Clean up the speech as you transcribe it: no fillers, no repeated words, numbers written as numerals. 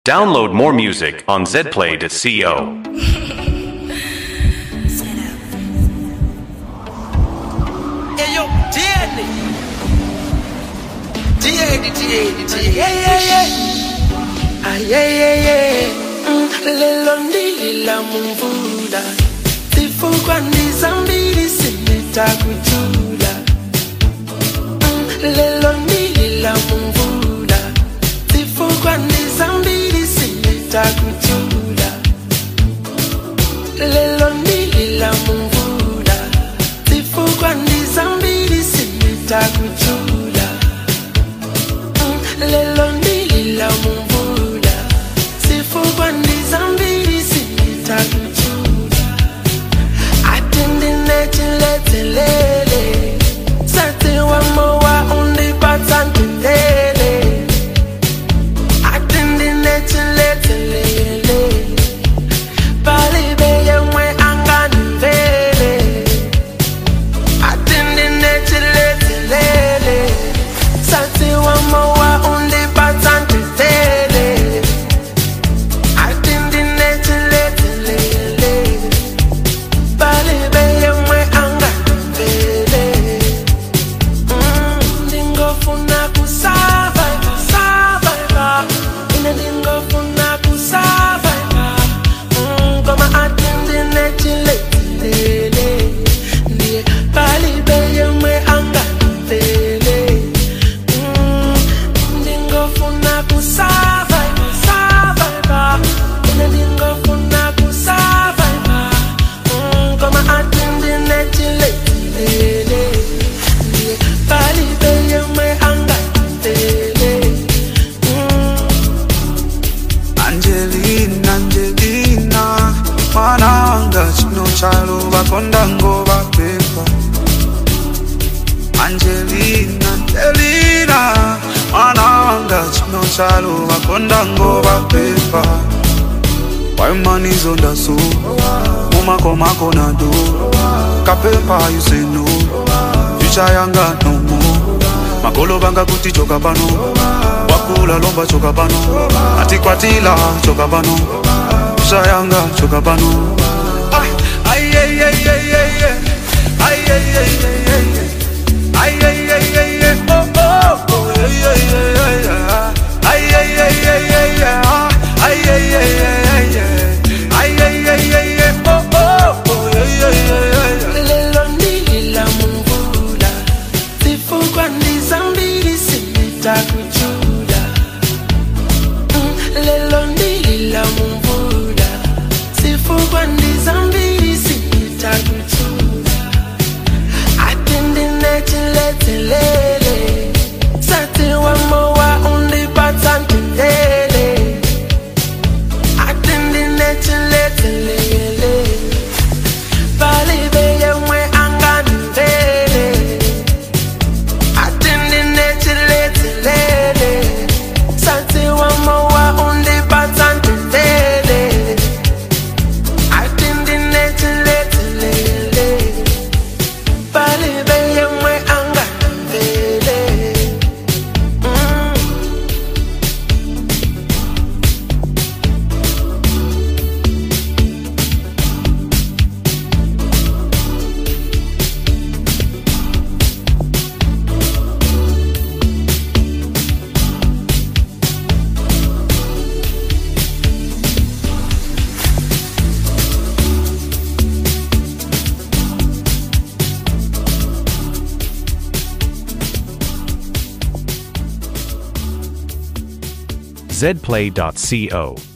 Download more music on zplay.co. Hey yo, Tierney. Lelo ndila mumvula tifukwa ndizambili sinitakuchula. Lelo ndila mumvula tifukwa ndizambili sinitakuchula. Lelo ndila mumvula tifukwa ndizambili sinitakuchula. Lelo ndila mumvula tifukwa ndizambili sinitakuchula. Atende netiletelele sate wa moa undipata ntendele. Atende netiletelele palibe yemwe anganivele. Atende netiletelele sate wa moa undipata ntendele. Atende netiletelele palibe yemwe anganivele. Ndingofuna kusurvive, survive. Ine ndingofuna kusurvive. Koma atende netiletelele ndiye palibe yemwe anganivele. Ndingofuna kusurvive, survive. Ine ndingofuna kusurvive. Koma atende netiletelele ndiye palibe yemwe anganivele. Angelina, Angelina, mwananga chino chalo bakonda ngo bapepa. Angelina, Angelina, mwananga chino chalo bakonda ngo bapepa. Why man is on the soul? Mama come na do. Kapepa you say no. Future yanga no more. Makolo banga kuti choka bano. Wakula lomba choka bano. Atikwatila choka bano. Future yanga choka bano. Ay ay ay ay ay ay. Ay ay ay ay ay. Ay ay ay ay ay. Oh oh oh. Ay ay ay ay ay. Ay ay ay ay ay ay. Ay ay ay ay ay. Ay ay ay ay ay. Oh oh oh. Ay ay ay ay. Lelo ndila mumvula tifukwa ndizambili sinitakuchula. Lelo ndila mumvula tifukwa ndizambili sinitakuchula. Atende netiletelele sate wa moa undipata ntendele. Atende netiletelele palibe yemwe anganivele. Atende netiletelele sate wa moa undipata ntendele. Atende netiletelele palibe yemwe anganivele. zplay.co